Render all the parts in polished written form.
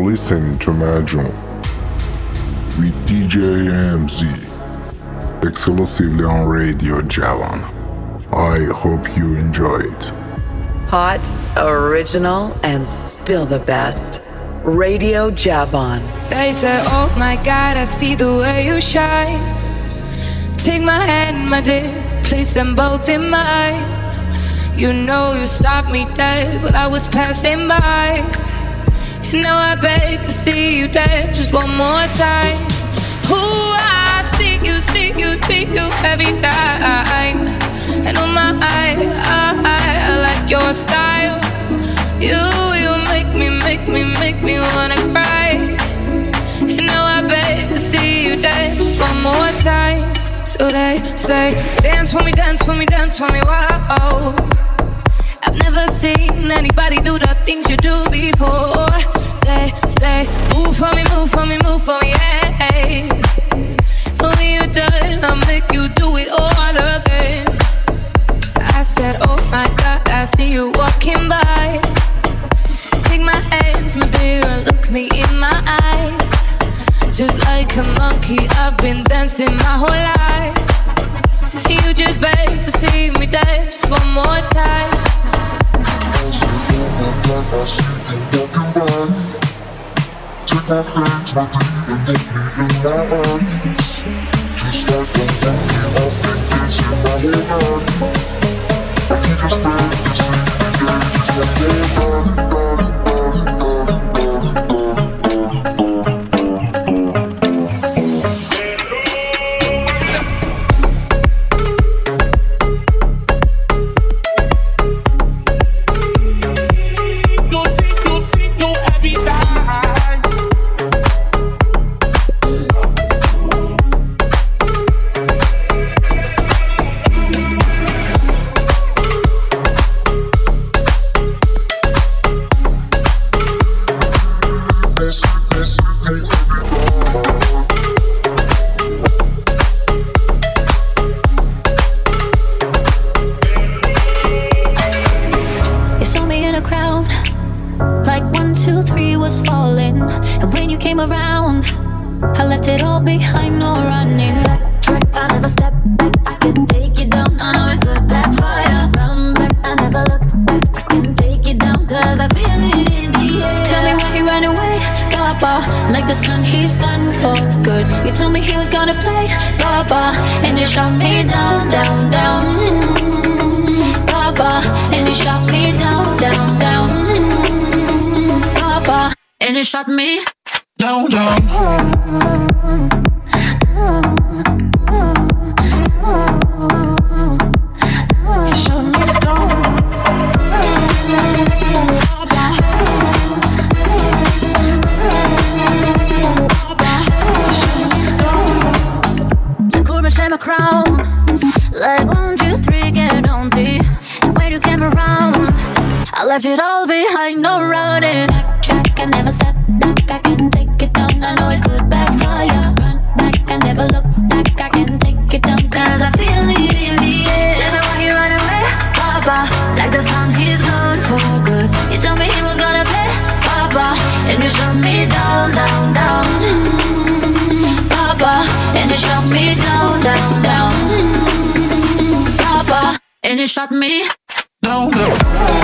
listening to Majun with DJ AMZ, exclusively on Radio Javan. I hope you enjoy it. Hot, original, and still the best. Radio Javan. They say, oh my God, I see the way you shine. Take my hand, my dear, place them both in mine. You know you stopped me dead while I was passing by. And now I beg to see you dead just one more time. Ooh, I see you every time. And oh my, I like your style. You make me wanna cry. And now I beg to see you dead just one more time. So they say, dance for me, wow. I've never seen anybody do the things you do before. They say, move for me, yeah. When you're done, I'll make you do it all again. I said, oh my God, I see you walking by. Take my hands, my dear, and look me in my eyes. Just like a monkey, I've been dancing my whole life. You just beg to see me dance just one more time. Take my hands, my dear, and look me in my eyes. Just like a monkey, I've been dancing my whole life. You just beg to see me dance just one more time. Shut me down, down. Shut me down. So cool, me share my crown. Like 1, 2, 3, get on deep. And when you came around, I left it all behind, no running. Backtrack, I never step back, I can take it down. I know it could backfire. Run back, I never look back, I can take it down. Cause I feel it in the air. Tell me why you run away, Papa. Like the sun, he's gone for good. You told me he was gonna pay, Papa. And you shut me down, down, down, Papa. And you shut me down, down, down, Papa. And you shut me down, down.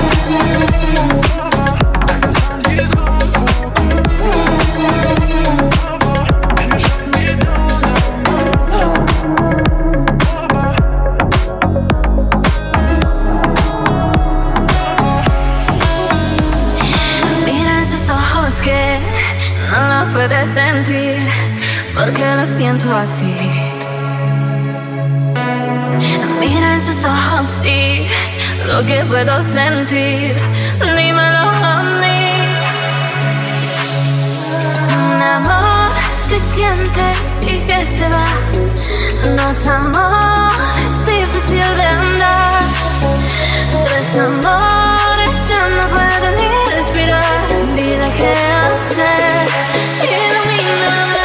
No lo puedes sentir, porque lo siento así. Mira esos ojos, sí, lo que puedo sentir, dímelo a mí. Un amor se siente y que se va. Dos amores difícil de andar. Tres amores ya no puedo ni respirar. Dime qué hacer, ilumíname.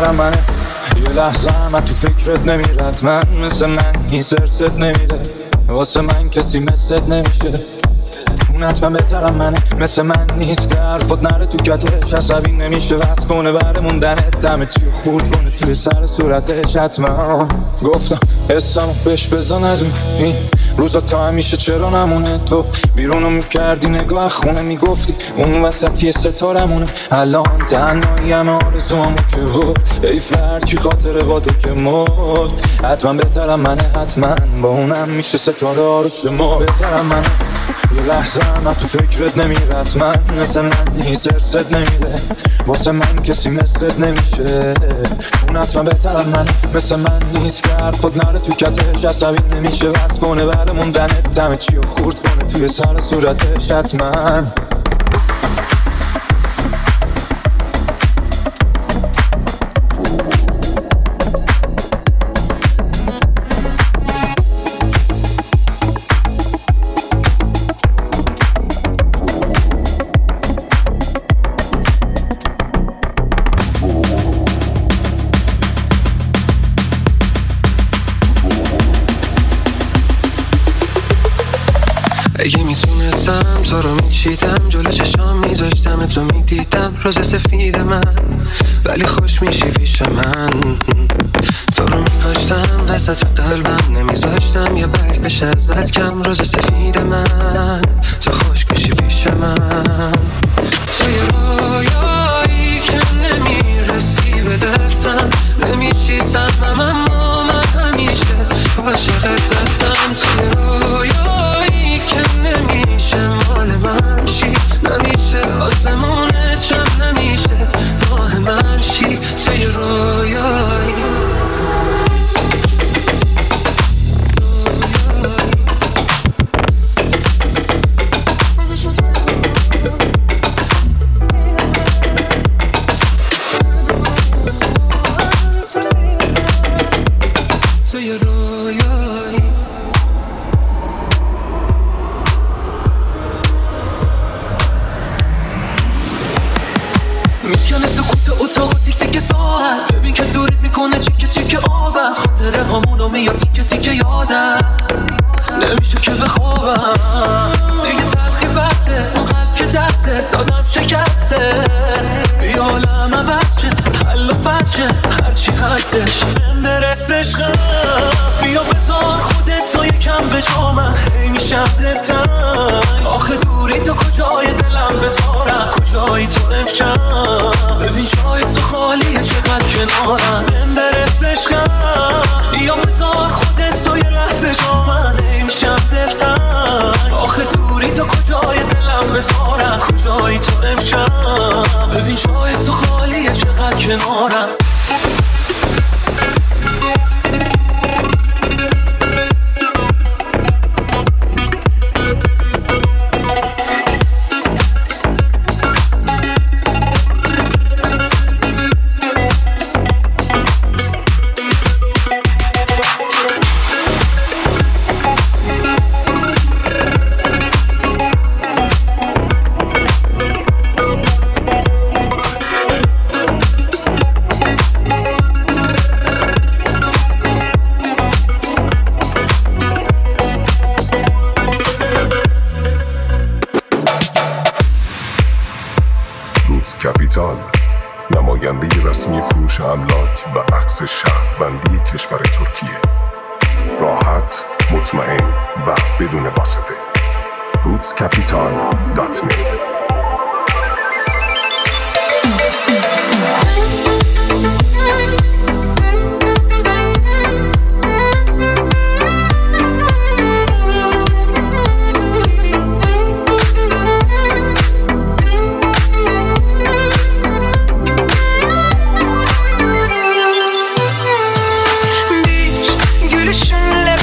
بهترم منه. یه لحظه هم تو فکرت نمیرد من، مثل من هیچ ارست نمیده، واسه من کسی مثلت نمیشه. اون حتما بهترم منه، مثل من نیست که حرفت نره تو کتش، عصبی نمیشه بس کنه بره موندنت، دمه چی خورد کنه توی سر صورتش. حتما گفتم حسمو بهش بزن ندون این روزا تا همیشه چرا نمونه. تو بیرونو میکردی نگاه خونه میگفتی اون وسطی ستارمونه. الان تنهایی همه آرزوامو که بود، ای فرکی خاطره با تو که مرد. حتما بهترم منه، حتما با اونم میشه ستاره آرش ما. بهترم منه، یه لحظه هم تو فکرت نمیرد من، مثل من نیست ارست نمیده، واسه من کسی مثلت نمیشه. اون حتما بهترم من، مثل من نیست که حرفت نره تو کتش، عصبی نمیشه بس کنه بره موندنت، دمه چی خورد کنه توی سر صورتش. حتما اگه میتونستم تو رو میچیدم، جلو چشام میذاشتم تو میدیدم روز سفید من، ولی خوش میشی پیش من. تو رو میکاشتم وسط قلبم، نمیذاشتم یه برگ بشه ازت کم. روز سفید من، تو خوش میشی پیش من. تو یه رویایی که نمیرسی به دستم، نمیشی سهم من همیشه عاشقت هستم. تو یه رویایی که نمیشه مال من شی، نمیشه آسمونت شم، نمیشه راه من شی. توی رویایی میکنه سکوت اتاق تیک تیک ساعت، ببین که دورت میکنه چیکه چیکه آبم. خاطره همونو میاد تیکه تیکه یادم، نمیشه که بخوابم دیگه. تلخی بسه اون قلب که دسته دادم شکسته، بیا عالم عوض شه، حل و فصل شه، هرچی هستش برس عشقم. بیا بذار خودت رو یکم به جا من، هی میشم دلتنگ. آخه دوری تو کجای دلم بذارم، کجایی تو امشب. ببین جای تو خالیه چقدر کنارم، برس عشقم. بیا بذار خودت رو یه لحظه جا من، هی میشم دلتنگ. آخه دوری تو کجای دلم بذارم، کجایی تو امشب. ببین جای تو خالیه چقدر کنارم. کپیتال، نماینده رسمی فروش املاک و عکس شهروندی کشور ترکیه. راحت، مطمئن و بدون واسطه. rootscapital.net.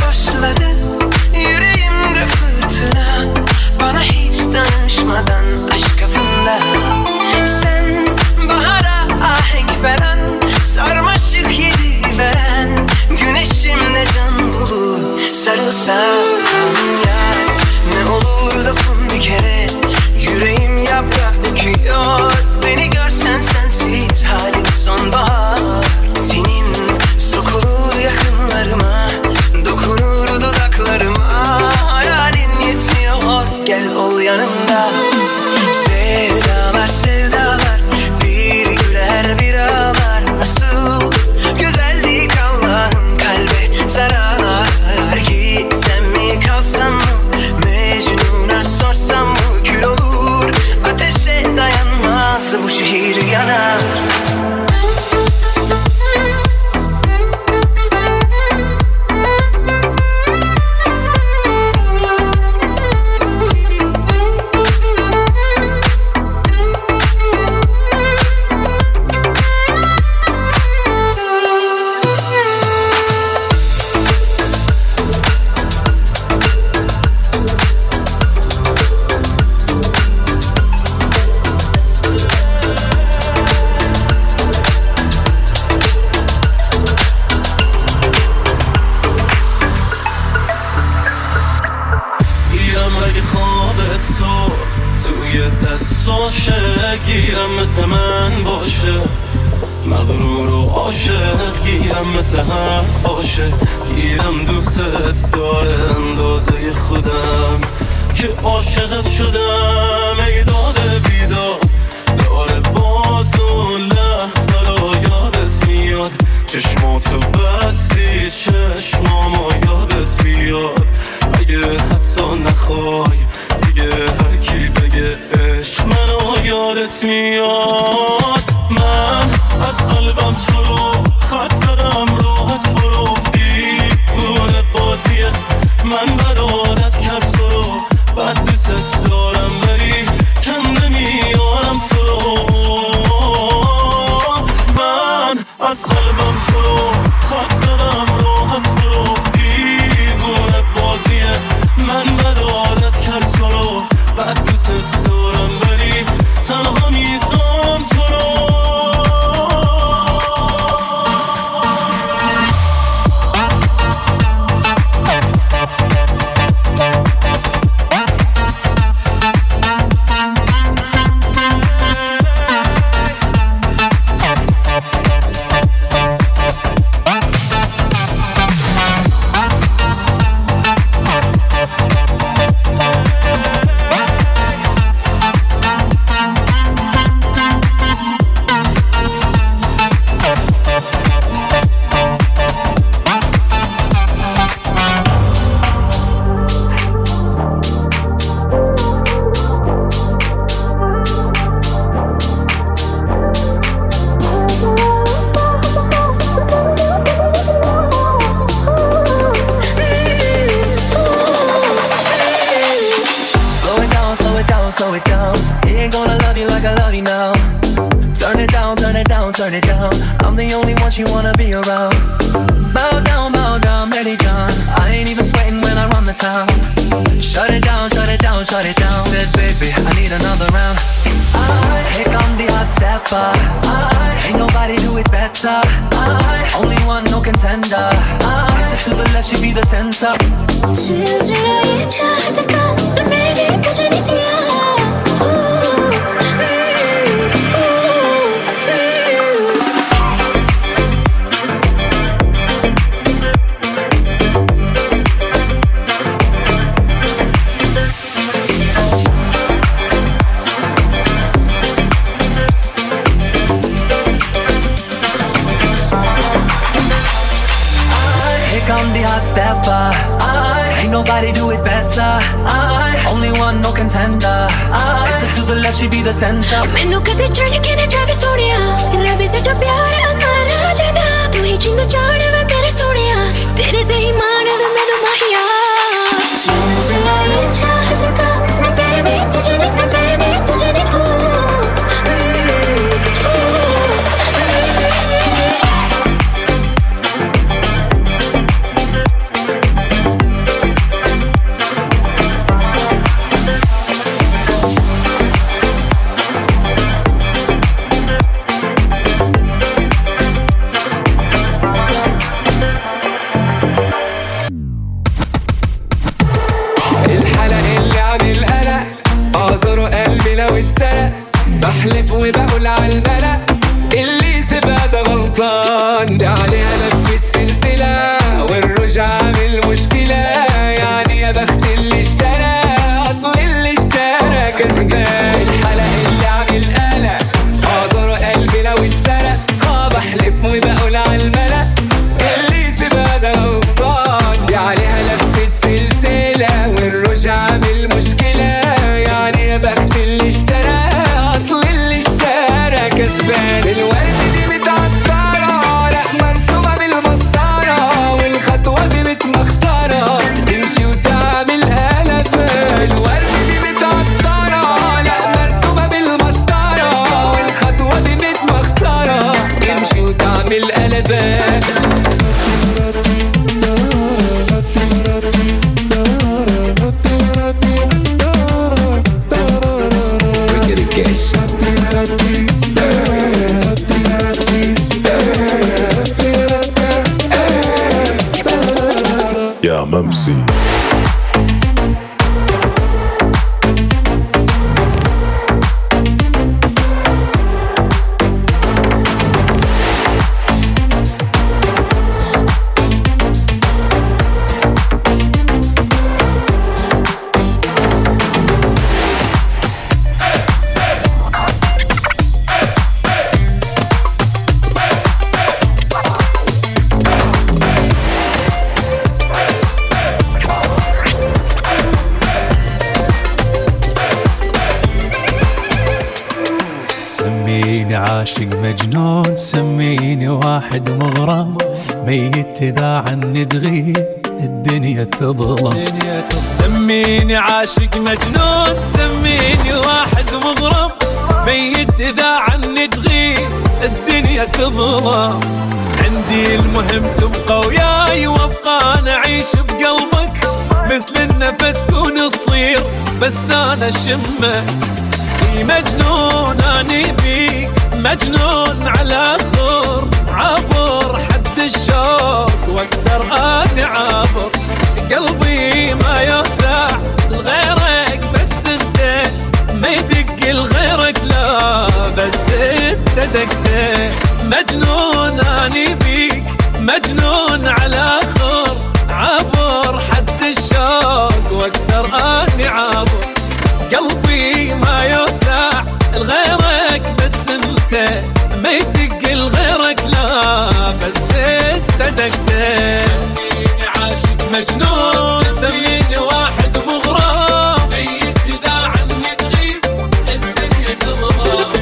Yüreğimde fırtına, bana hiç danışmadan مثل من باشه، مغرور و عاشق گیرم مثل حرف باشه، گیرم دوست داره اندازه خودم که عاشقت شدم. ای داده بیدار داره باز اون لحظه رو یادت میاد، چشماتو بستی چشمامو یادت بیاد. اگه حتی نخوای دیگه هر کی بگه عشق منو یادت میاد. من از قلبم تو رو خط زدم، راحت برو، دیوونه بازیه، من بد عادت کرد تو رو، بد دوست دارم ولی کم نمیارم تو رو. من از قلبم تو رو خط زدم، راحت برو، دیوونه بازیه، من بد عادت کرد تو رو، بد دوست دارم ولی تنها میذارم تو رو. Slow it down, he ain't gonna love you like I love you now. Turn it down, turn it down, turn it down. I'm the only one she wanna be around. Bow down, let it down. I ain't even sweating when I run the town. Shut it down, shut it down, shut it down. She said, baby, I need another round. Here come the hot stepper. Ain't nobody do it better. Only one, no contender. Access to the left, she be the center. Stepper, ain't nobody do it better. Only one, no contender. Exit to the left, she be the center. मैनू कदे चढ़ के न जावे सोनिया, रवि से तो प्यार हमारा जना। तू ही जिंद जान वे मेरे सोनिया, तेरे ते ही मान वे मैनू माहिया। चला ये चाहत का न baby तुझे नहीं, न baby तुझे नहीं तू। بحلف وبقول عالملأ اللي سيبها ده غلطان، ده عليها لفة سلسلة والرجعة من مشكلة. يعني يا بخت اللي اشترى، أصل اللي اشترى كسبان. الحلق اللي عامل قلق أعذر قلبي لو اتسرق. بحلف وبقول عالملأ اللي سيبها ده غلطان، ده عليها لفة سلسلة والرجعة من مشكلة. يعني يا بخت اللي اشترى، كسبان. الورد دي متعطرة، لا مرسومة بالمسطرة، والخطوة دي متمخترة تمشي وتعمل قلب. الورد دي متعطرة، لا مرسومة بالمسطرة، والخطوة دي متمخترة تمشي وتعمل قلبات. يا ممسي عاشق مجنون سميني واحد مغرم ميت إذا عني تغيب الدنيا تظلم سميني عاشق مجنون سميني واحد مغرم ميت إذا عني تغيب الدنيا تظلم عندي المهم تبقى وياي وابقى نعيش بقلبك مثل النفس كون تصير بس أنا شمه في مجنون أني بيك مجنون على خور عبر حد الشوق واقدر أني عابر قلبي ما يوسع لغيرك بس انت ما يدق لغيرك لا بس انت دقته مجنون أني بيك مجنون على خور عبر حد الشوق واقدر أني عابر قلبي ما يوسع لغيرك بس انت ما يدق لغيرك لا بس انت دقته سميني عاشق مجنون سميني واحد مغرم ميت اذا عني تغيب الدنيا تظلم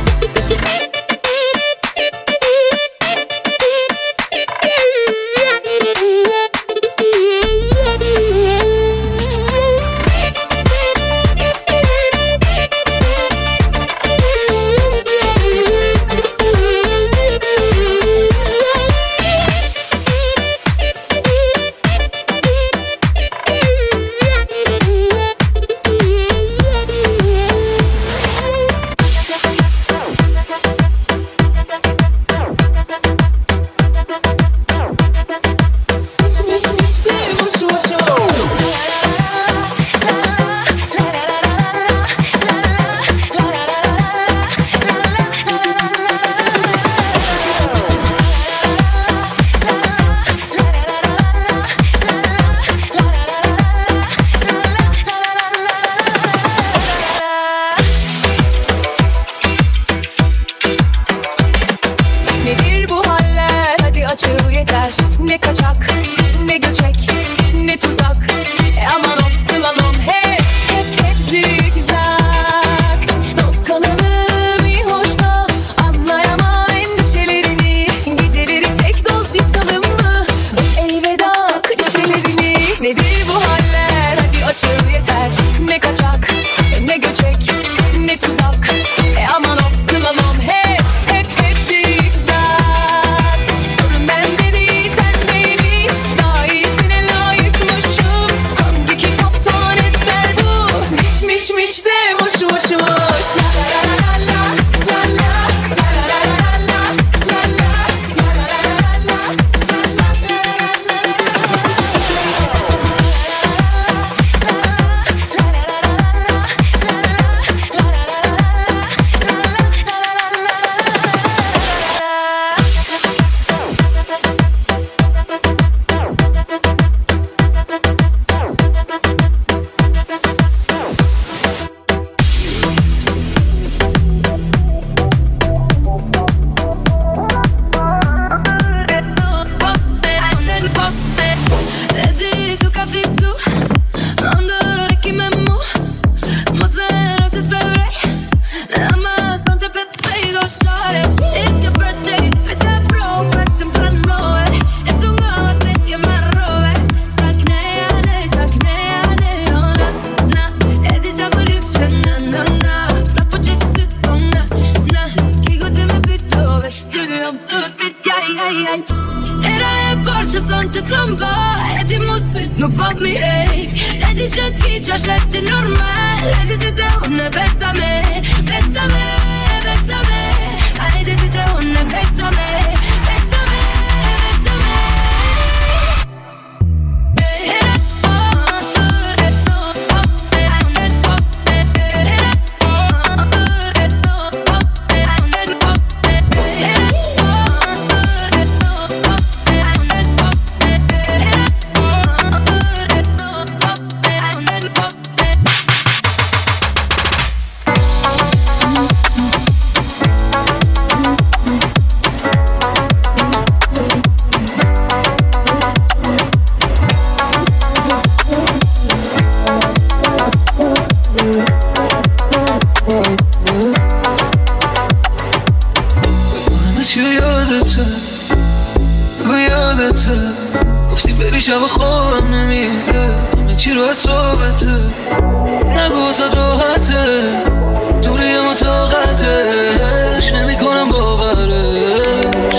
خوابم نمیره، همه چی رو حسابته، نگو زد راحته، دوری مطاقتش نمیکنم باورش.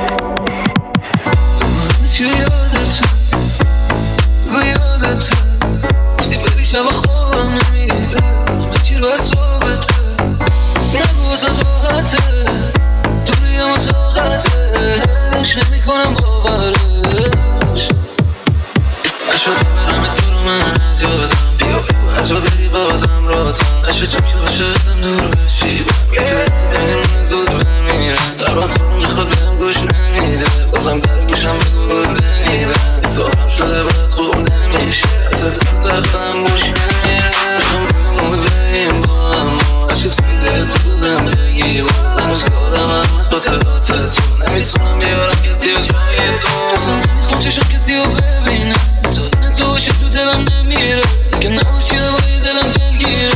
همه چی یادته، بگو یادته، گفتی بری شب خوابم نمیره، همه چی رو حسابته، نگو زد راحته، دوری مطاقتش نمیکنم باورش. نشد ببرم تو رو من از یادم، بیا بگو هر جا بری بازم رازم، نشد چون که باشه ازم دور بشی، یه فرسی بینیم من زود بمیرم، درم تو رو میخواد بهم گوش نمیده، بازم در گوشم بگو رو نمیده، حسابم شده باز خوب نمیشه، حتی تختم گوش نمیره، میخوام بگم بودیم با هم، نشد توی دل بودم بگی با هنوز یادم هم خاطرات تو، نمیتونم بیارم کسی رو جای تو، اصلا نمیخوام چشم کسی رو ببینم، تا تو باشی تو دلم نمیره، که نباشی هوای دلم دلگیره.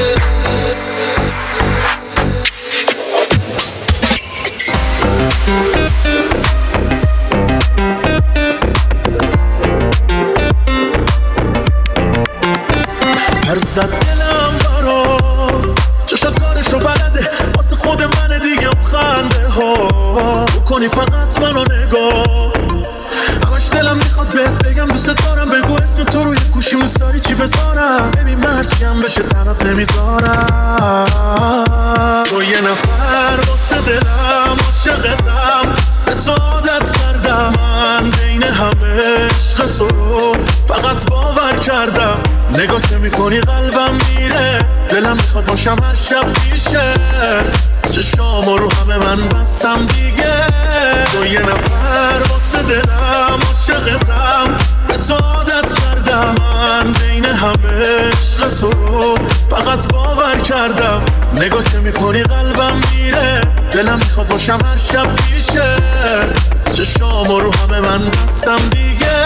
هر زد دلم برا چشت کارشو بلده، واسه خود من دیگه خنده ها بکنی فقط منو نگاه، همش دلم میخواد بهت بگم دوست دارم، بگو اسم تو روی گوشی مستاری چی بذارم، ببین من هرچیم بشه تنات نمیذارم، تو یه نفر واسه دلم عاشقتم، به تو عادت کردم، من بین همه عشق تو رو فقط باور کردم، نگاه که میکنی قلبم میره، دلم میخواد باشم هر شب پیشه، چشامو رو همه من بستم دیگه، تو یه نفر واسه دلم عاشقتم، به تو عادت کردم، من بین همه عشق تو رو فقط باور کردم، نگاه که میکنی قلبم میره، دلم میخواد باشم هر شب پیشه، چشامو رو همه من بستم دیگه.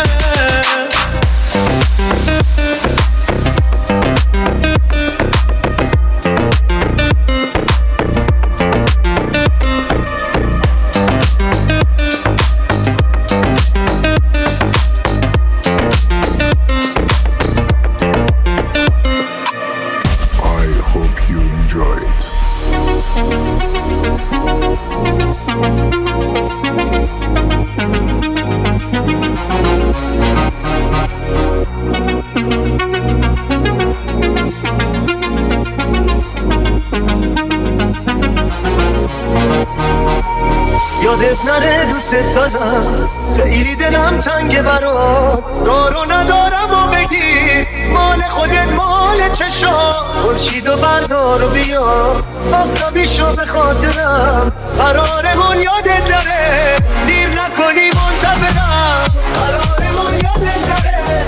یادت نره دوست دارم، خیلی دلم تنگه برات، دارو ندارم و بگیر مال خودت مال چشام، خورشید و بردار و بیا آفتابی شو به خاطرم، قرارمون یادت داره، دیر نکنی منتظرم، قرارمون یادت داره،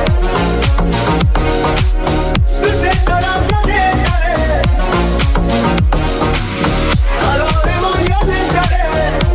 دوست دارم یادت داره، قرارمون یادت داره،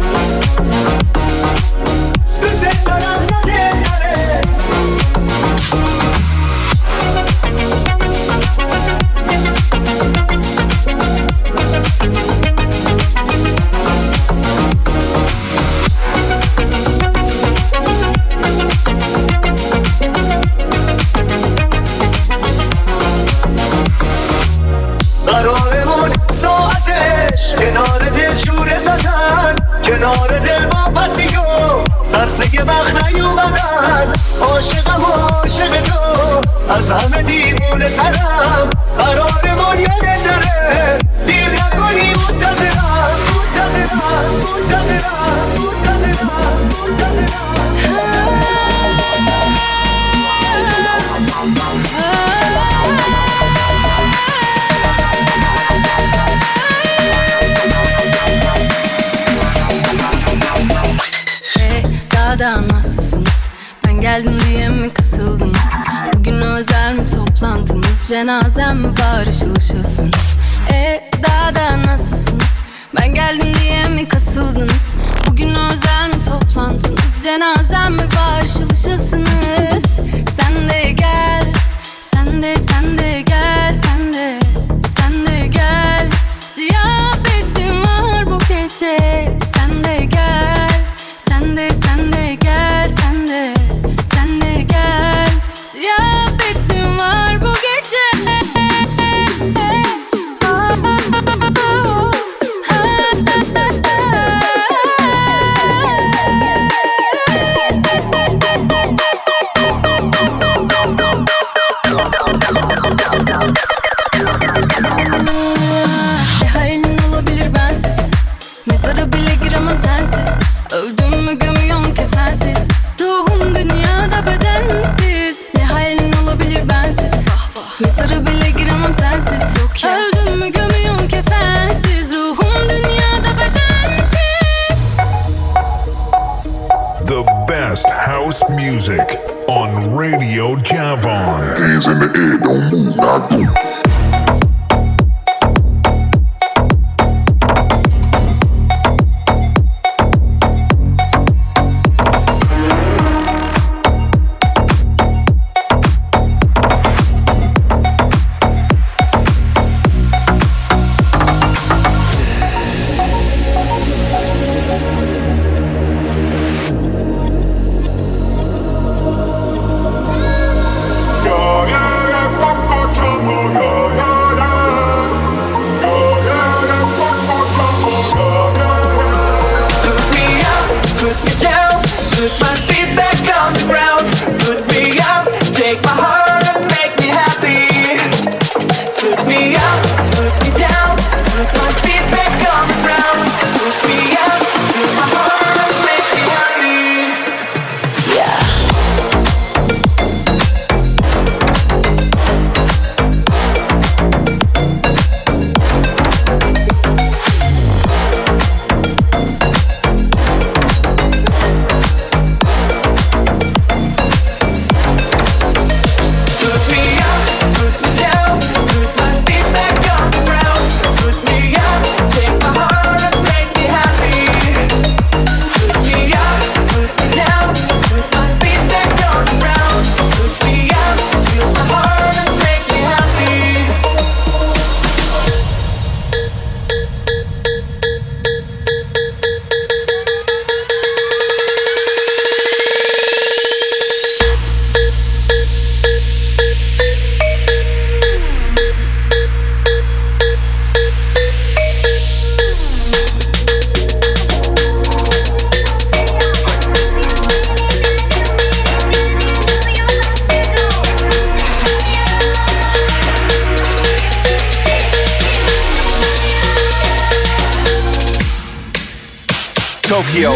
قرارمون ساعتش کنار دل شوره زدن، کنار دل با پسیو ترسه وقت نیومدن، عاشقم عاشق تو از همه دیوونه ترم، قرارمون یادت داره، دیر نکنی منتظرم، منتظرم، منتظرم، منتظرم، منتظرم. Dağdan nasılsınız? Ben geldim diye mi kasıldınız? Bugün özel mi toplantınız? Cenazem mi var ışıl ışılsınız? Dağdan nasılsınız? Ben geldim diye mi kasıldınız? Bugün özel mi toplantınız? Cenazem mi var ışıl ışılsınız? Sen de gel, sen de gel, sen de gel, ziyafetim var bu gece. Sen de gel, sen de gel, sen de gel, Radio Javon. Hands in the air, don't move, I go. Tokyo.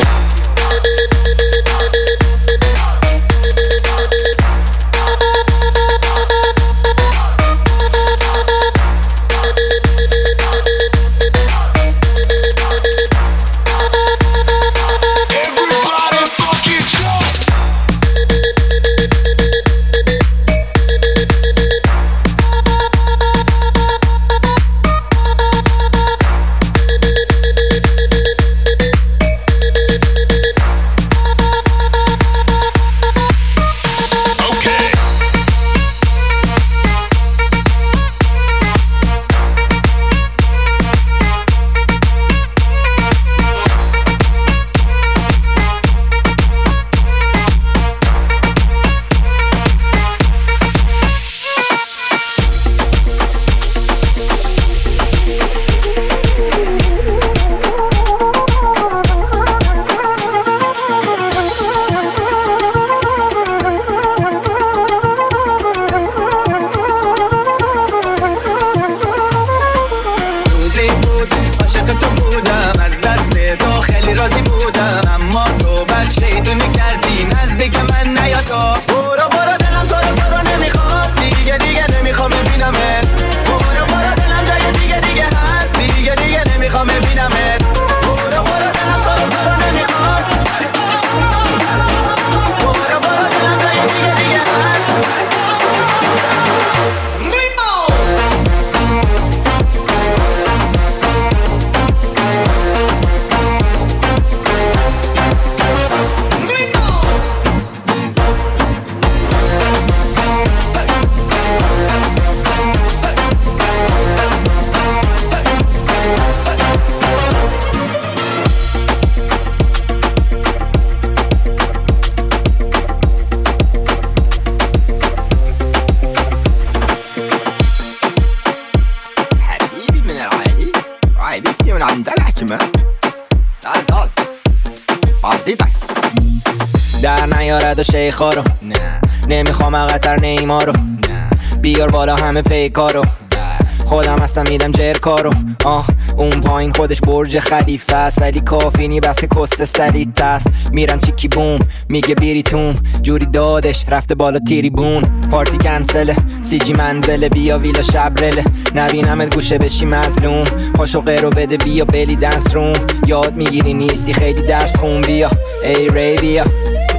شیخارو نه نمیخوام اقتر نیمارو نه بیار بالا همه پیکارو خودم هستم میدم جرکارو اون پایین خودش برج خلیفه است ولی کافی نی بس که کست سریت است میرم چیکی بوم میگه بیریتوم جوری دادش رفته بالا تیری بون پارتی کنسله سی جی منزله بیا ویلا شبرله نبینمت گوشه بشی مظلوم پاشو قیرو بده بیا بلی دنس روم یاد میگیری نیستی خیلی درس خون بیا ای ری بیا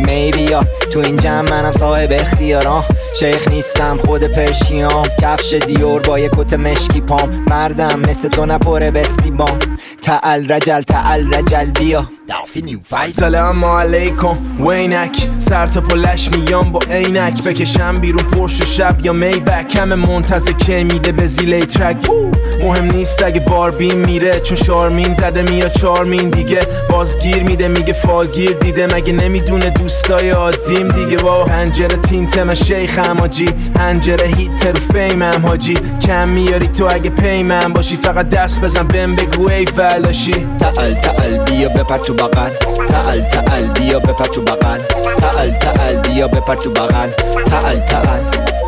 میبیا تو این جمع منم صاحب اختیارم شیخ نیستم خود پرشیام کفش دیور با یک کت مشکی پام مردم مثل تو نپره بستیبام تعال رجل بیا سلام علیکم وینک سر تا پلش میام با عینک بکشم بیرون پرش و شب یا میبک همه منتظر که میده به زیلی ترک مهم نیست اگه باربین میره چون شارمین زده میاد چارمین دیگه بازگیر میده میگه فالگیر دیده مگه نمیدونه دوستای عادیم دیگه با پنجره تینت من شیخم حاجی هنجره هیت رو فیمم حاجی کم میاری تو اگه پیمم باشی فقط دست بزن بهم بگو ای فلاشی تعال بیا بپر تو بغل تعال بیا بپر تو بغل تعال بیا بپر تو بغل تعال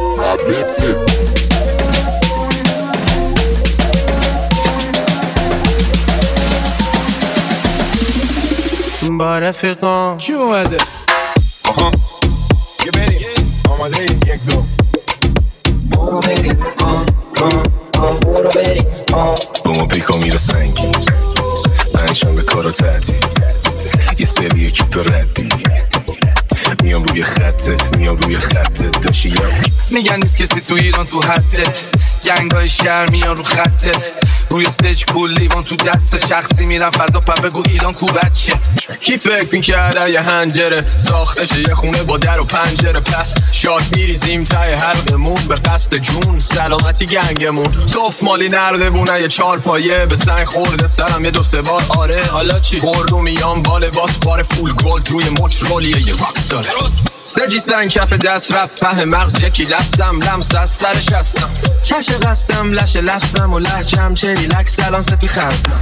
با رفیقان کی اومده؟ آها یه بریم آماده یک دو برو بریم برو بریم با ما پیکا میره سنگی پنجشنبه کارا تعطیل یه سری اکیپ ردی میام روی خطت داشی یا میگن نیست کسی تو ایران تو حدت گنگای شهر میان رو خطت روی استیج کول لیوان تو دست شخصی میرن فضا پر بگو ایران کو بچه کی فکر میکرده یه هنجره ساختشه یه خونه با در و پنجره پس شاد میریزیم تای حلقمون به قصد جون سلامتی گنگمون توف مالی نرده بونه یه چار پایه به سنگ خورده سرم یه دو سه بار آره حالا چی خوردو میام باله باس بار فول گولد روی مچ رولیه یه راکس داره سجی سنگ کف دست رفت ته مغز یکی لفظم لمس از سرش هستم کش قصدم لش لفظم و لحجم چه ریلکس الان سپی خرزم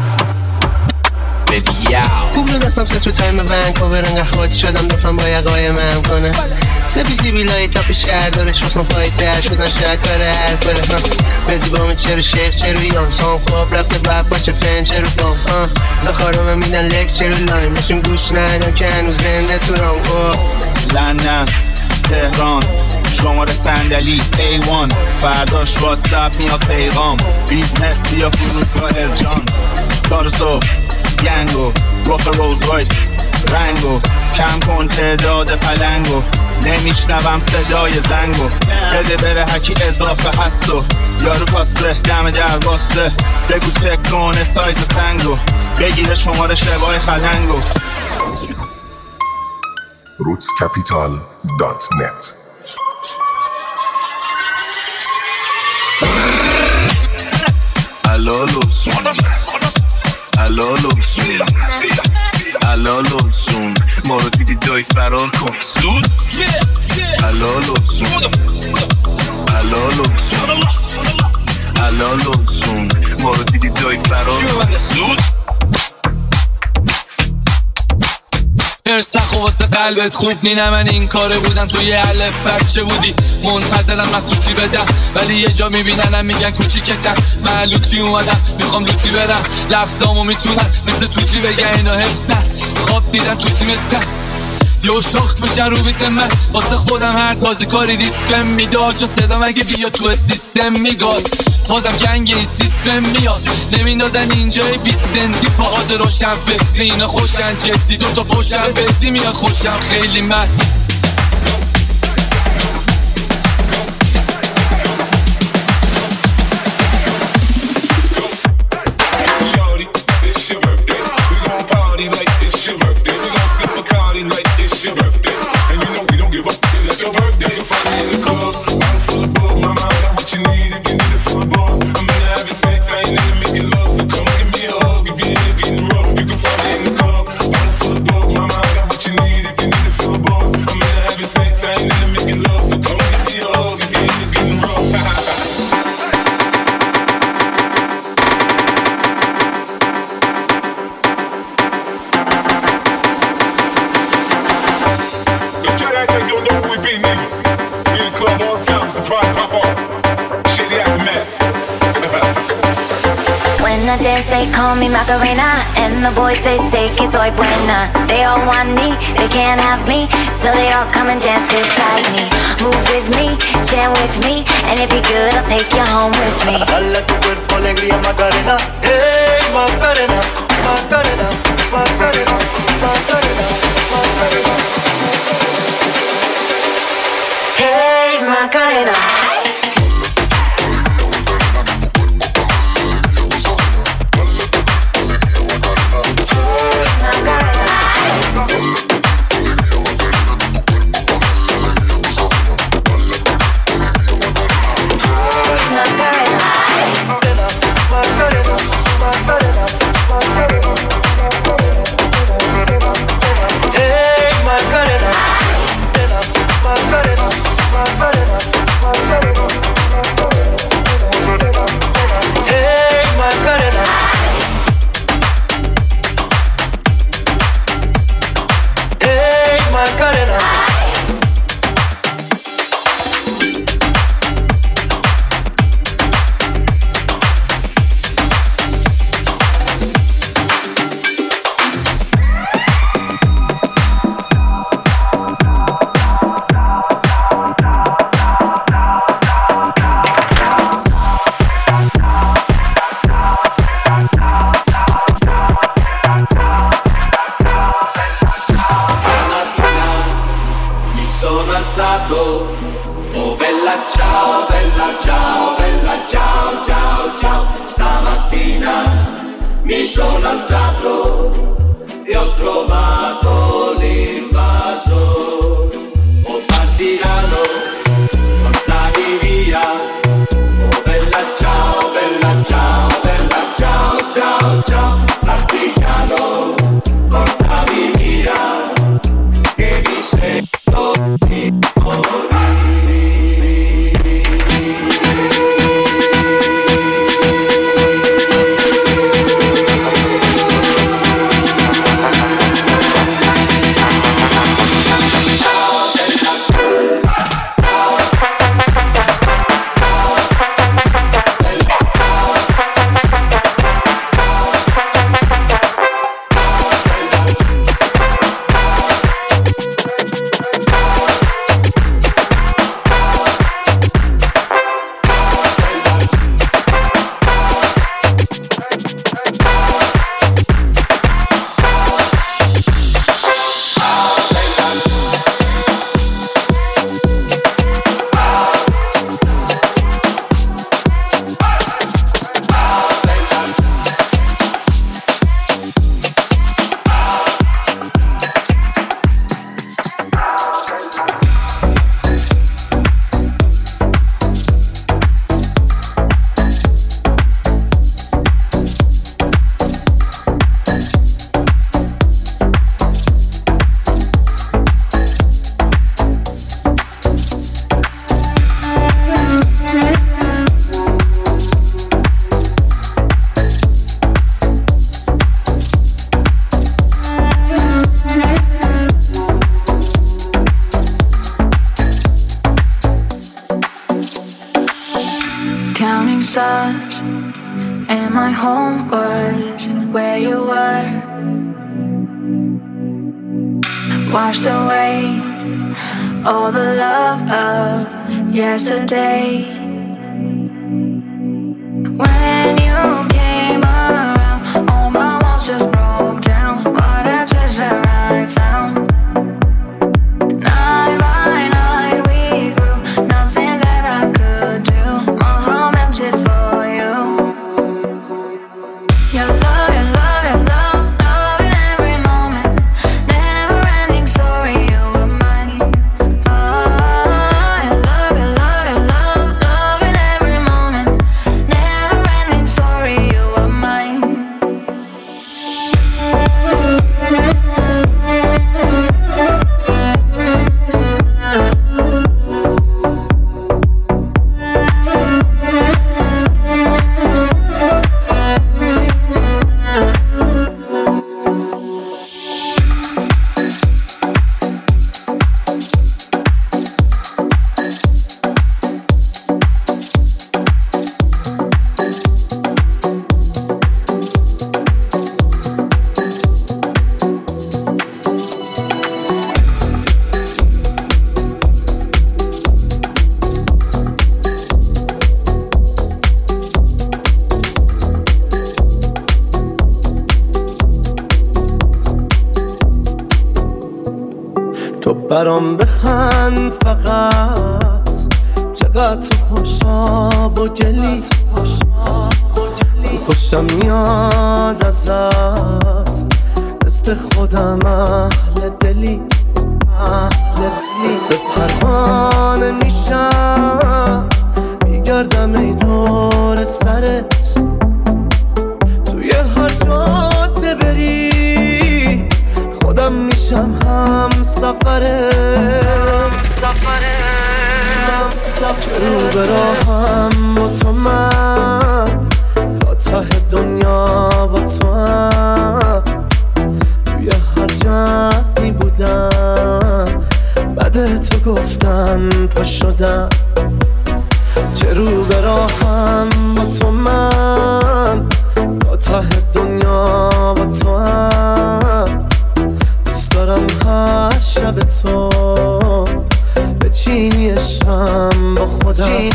خوب رو دستم سه تو تایم ونکوور انگه حاد شدم دفعم با یقای من کنه سپی سیبیلای تاپ شهر داره شخصم پای تر شدن شهر کاره هر کنه بزی با من چرو شیخ چرو یانسان خواب رفته بب باشه فن چرو بام زخارم میدن لک چرو لاین باشیم گوش ندم که هنوز زنده تو رام لندن تهران شماره صندلی A1 فرداش واتساپ میاد پیغام بیزنس یا فرودگاه ارجان دارزو گنگو رخ روز رایس رنگو کم کن تعداد پلنگو نمیشنوم صدای زنگو بده بره هکی اضافه هستو یارو کاسته دم در باسته بگو چک کنه سایز سنگو بگیره شماره شبای خلنگو rootscapital.net الالوسون ما رو دیدی دای فرار کن زود الالوسون ما رو دیدی دای فرار کن زود ارسخ و واسه قلبت خوب نینه من این کاره بودم تو یه الف بچه بودی منتظرم از توتی بدم ولی یه جا میبیننم میگن کوچیکتم من لوتی اومدم میخوام لوتی برم لفظامو میتونن مثل توتی بگن اینا حفظن خواب دیدن تو تیمتم یه شاخت بشن رو بیت من واسه خودم هر تازه کاری ریسپم میداد جا صدام اگه بیا تو سیستم میگاد بازم جنگ این سیستم میاد نمیندازن اینجای 20 سنتی پاغاز روشن فکر اینا خوشن جدی دوتا فوشن بدی میاد خوشم خیلی من They call me Macarena, and the boys they say que soy buena. They all want me, they can't have me, so they all come and dance beside me. Move with me, jam with me, and if you're good, I'll take you home with me. Dale tu cuerpo alegría Macarena, hey Macarena, Macarena, Macarena, Macarena, Macarena. تو برام بخند فقط فقط خوشاب و گلی خوشم میاد ازت مثل خودم اهل دلی مثل پروانه میشم میگردم ای دور سرت توی هر جاده بری خودم میشم هم سفرم رو به راهم با تو من تا ته دنیا با تو هم توی هر جمعی بودم بعد تو گفتم پا شدم چه رو به راهم با تو من تا ته دنیا با تو هم دوست دارم هر شب تو بچینیشم با خودم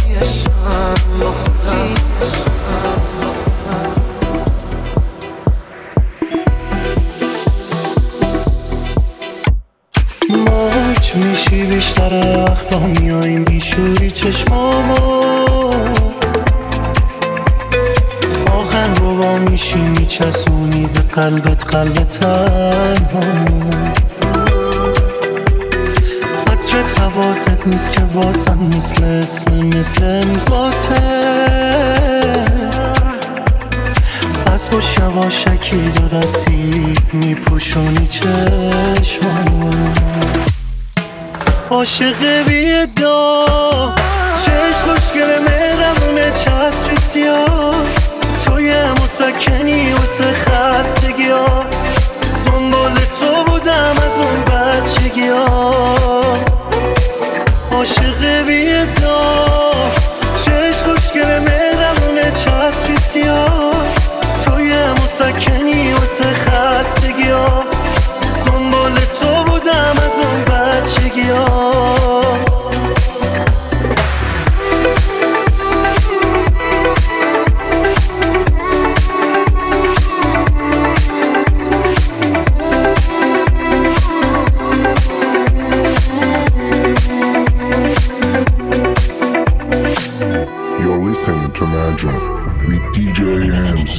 موج میشی بیشتر وقتا میاییم بیشوری چشمامو آهنگ رو با میشی میچسونی به قلبت قلب تنهامو عطرت حواست نیست که واسم مثل امضاته پس با شواشکی دو دستی میپوشونی چشمانو عاشق بی‌ادعا چشم خوشگل مهربون چتری سیاه توی مسکنی واسه خستگی ها دنبال تو بودم از اون بچگی ها عاشق بی‌ادعا چشم خوشگل مهربون چتری سیاه توی مسکنی واسه خستگی ها دنبال تو بودم از اون بچگی ها You're listening to Imagine with DJ MZ.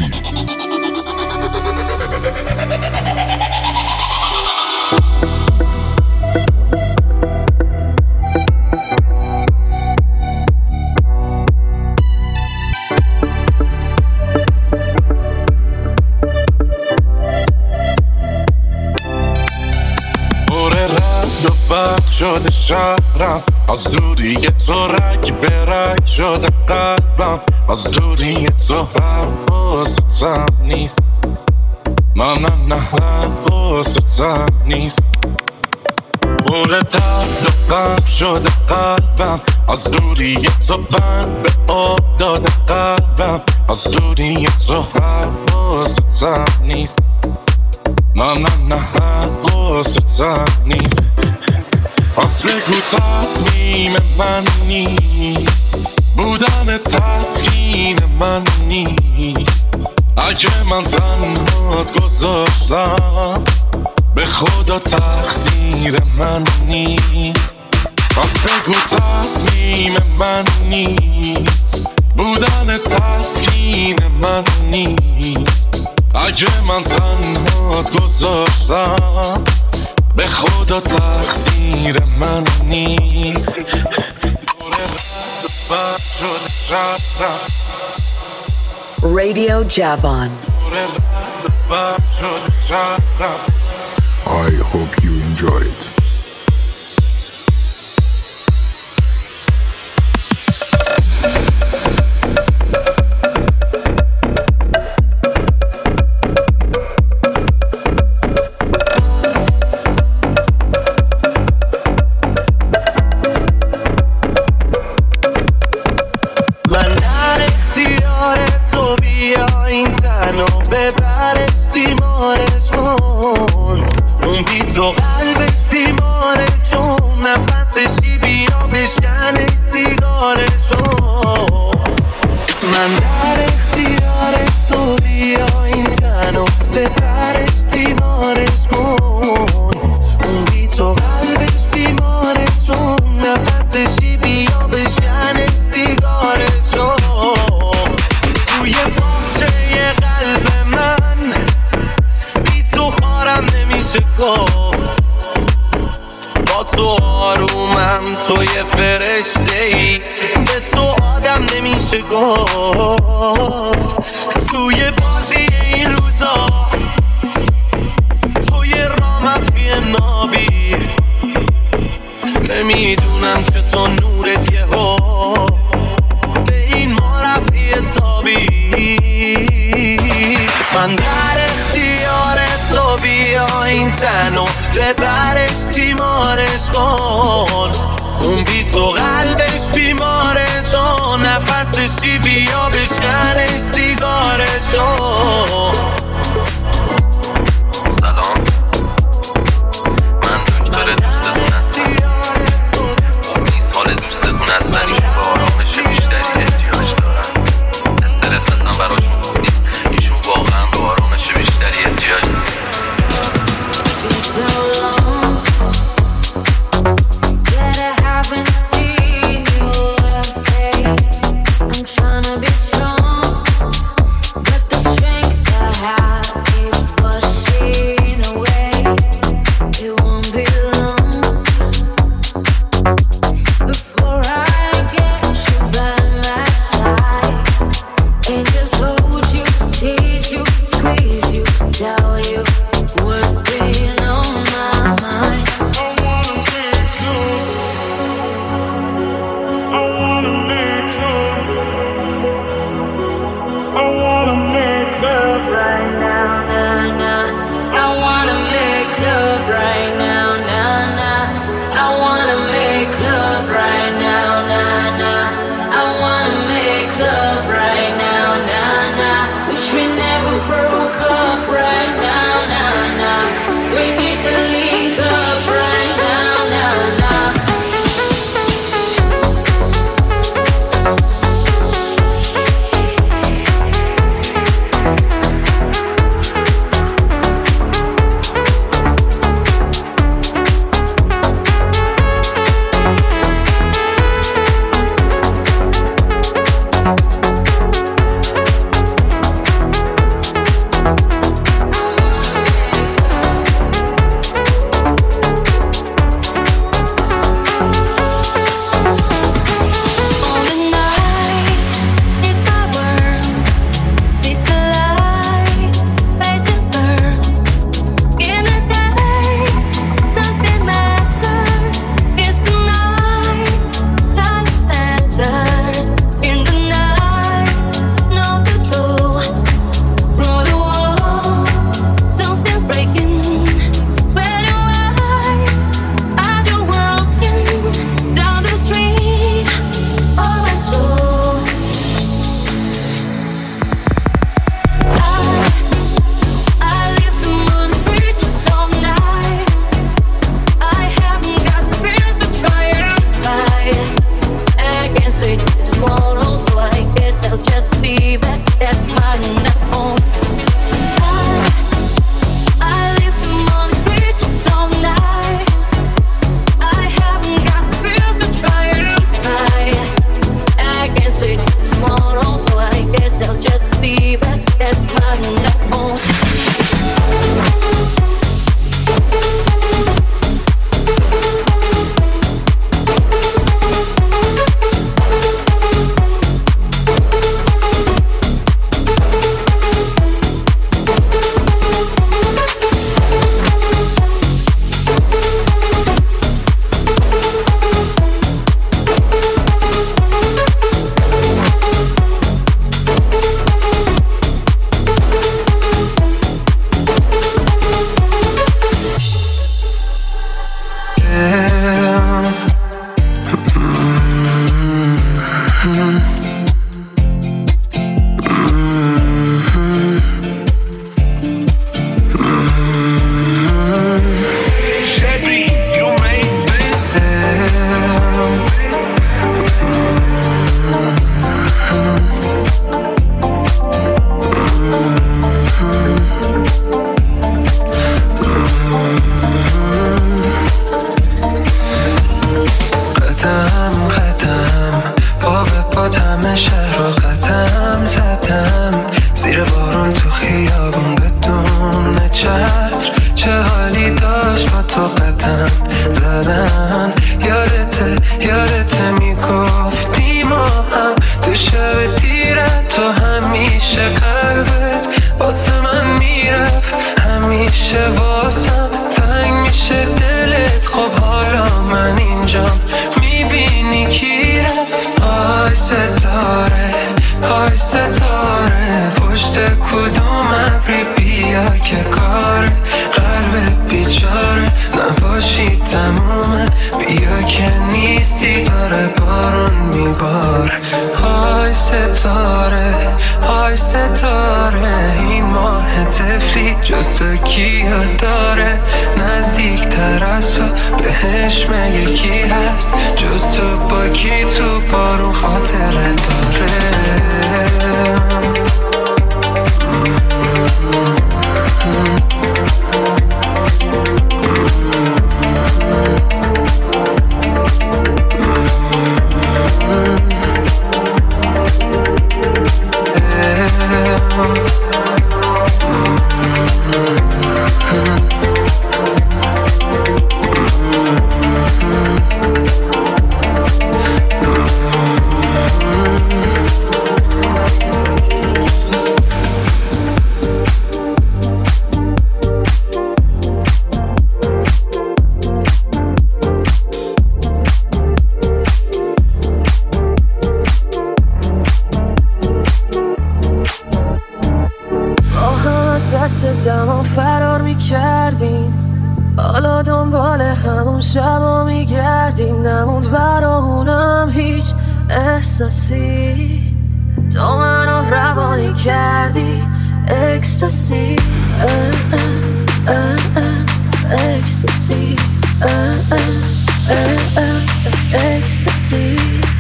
شده شهرم از دوری تو رگ به رگ شده قلبم از دوری تو حواستم نیست نه حواستم نیست پر درد و غم شده قلبم از دوری تو بند به آب داده قلبم از دوری تو حواستم نیست نه حواستم نیست پس بگو تصمیم من نیست بودن تسکین من نیست اگه من تنهات گذاشتم به خدا تقصیر من نیست پس بگو تصمیم من نیست بودن تسکین من نیست اگه من تنهات گذاشتم به خدا تقصیر من نیست Radio Javon. I hope you enjoy it. تو قلبش بیماره چون نفسشی بیا بشکنش سیگارشون من در اختیار تو بیا این تنو ببرش تیمارش کن اون بی تو قلبش بیماره چون نفسشی بیا بشکنش نمیشه گفت توی بازی این روزا توی رامفی نابی نمیدونم چطور نورت یهو به این ما رفعی تابی من در اختیار تو بیا این تنو ببرش تیمارش کن اون بی تو قلبش بیماره چون نفسشی بیا بشکنش سیگارشو سلام من دکتر دوستتون هستم نیست حال دوستتون هستن ایشون به آرامش بیشتری احتیاج دارن استرس اصلا براشون خوب نیست ایشون واقعا به آرامش بیشتری احتیاج دارن جان میبار. های ستاره های ستاره، این ماه طفلی جز تو کیو داره؟ نزدیکتر از تو بهش مگه کی هست؟ جز تو با کی تو بارون خاطره داره؟ زمان فرار میکردیم، حالا دنبال همون شبا میگردیم. نموند برامونم هیچ احساسی، تو منو روانی کردی. اکستاسی اکستاسی اکستاسی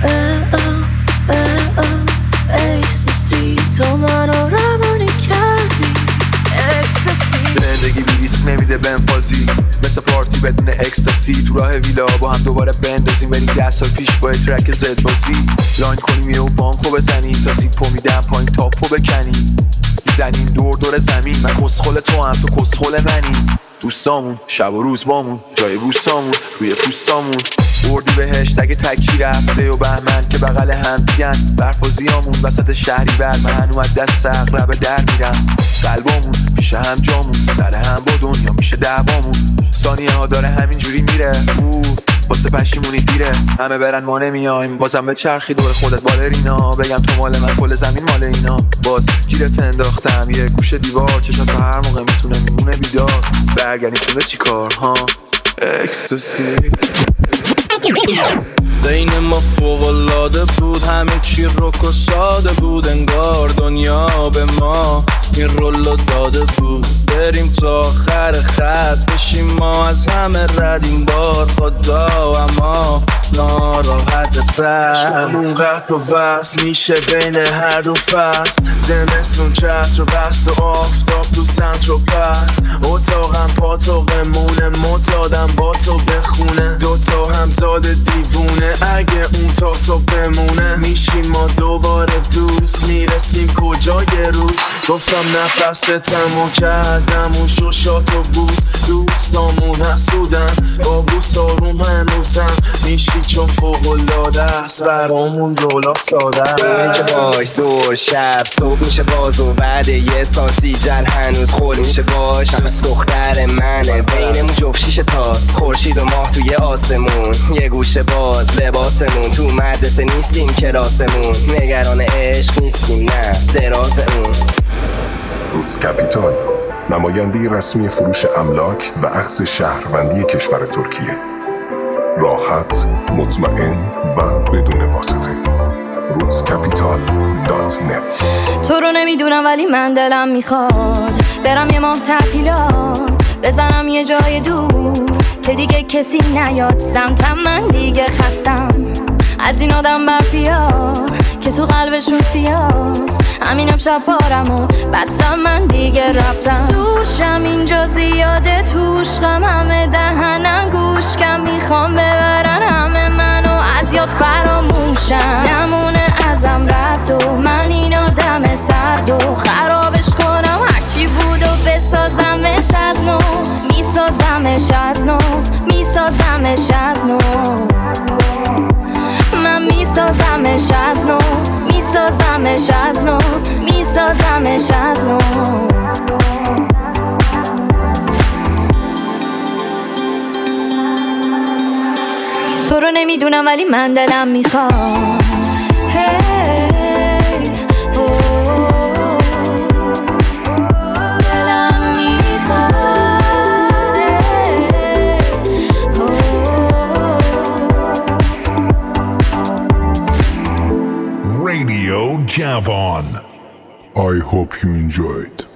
اکستاسی، تو منو روانی کردی. زندگی بی ریسک نمیده بنفازی، مثل پارتی بدون اکستاسی. تو راه ویلا با هم دوباره بندازیم، بریم 10 سال پیش با ترک زد بازی. لاین کنیم یه و بانکو بزنیم، تا زیپو میدم پایین تاپو بکنیم. میزنیم دور دور زمین، من کسخل تو هم تو کسخل منی. دوستامون شب و روز بامون، جای بوستامون روی پوستامون. بردی بهش تگ تکی رفته و بهمن که بغل هم دیگن. برفازیامون وسط شهری بر من اومد دست اقرب در میرم. قلبامون پیش هم جامون، سر هم با دنیا میشه دعوامون. ثانیه ها داره همینجوری میره، واسه پشیمونی دیره. همه برن ما نمیایم، بازم به چرخی دور خودت بالرینا. بگم تو مال من کل زمین مال اینا. باز گیرت انداختم یه گوشه دیوار، چشم تو هر موقع میتونه میمونه بیدار. برگردی خونه چی کار ها؟ اکستاسی. بین ما فوق‌العاده بود، همه چی رک و ساده بود. انگار دنیا به ما این رولو داده بود. بریم تا آخر خط، بشیم ما از همه رد. این بار خدا اما ناراحت بر اونقدر و وصل میشه بین هر دو فصل. زمستون چتر و بست و آفتاب تو سنت رو پس. اتاقم پاتوقمونه، معتادم با تو بخونه. دوتا همزاد دیوونه، اگه اون تا صبح بمونه. میشیم ما دوباره دوست، میرسیم کجا یه روز. گفتم نفستمو کردم اون شوشات و بوس. دوستامون حسودن با بوس آروم هنوزم. میشی چون فوق‌العاده است برامون رولا ساده. که باش زور شب صبح میشه باز و بعد یه سال سیجل هنوز خول میشه باش. دوست دختر منه، بینمون جفت شیشه تاست. خورشید و ماه توی آسمون، یه گوشه باز لباسمون. تو مدرسه نیستیم کلاسمون، نگران عشق نیستیم نه دراز اون. روتس کپیتال، نماینده رسمی فروش املاک و اخذ شهروندی کشور ترکیه. راحت، مطمئن و بدون واسطه. rootscapital.net. تو رو نمیدونم ولی من دلم میخواد برم یه ماه تعطیلات، بزنم یه جای دور که دیگه کسی نیاد سمتم. من دیگه خستم از این آدم برفیا که تو قلبشون سیاست. همینم شب پارمو بستم، من دیگه رفتم. دوشم اینجا زیاده، توش غم همه دهنم گوشکم. میخوام ببرن همه منو از یاد فراموشم. نمونه ازم رد و من این آدم سرد و خرابش کنم. هرچی بود و بسازمش از نو، میسازمش از نو، میسازمش از نو. من میسازمش از نو، میسازمش از نو، میسازمش از نو. تو رو نمیدونم ولی من دلم میخواد. Radio Javan. I hope you enjoyed.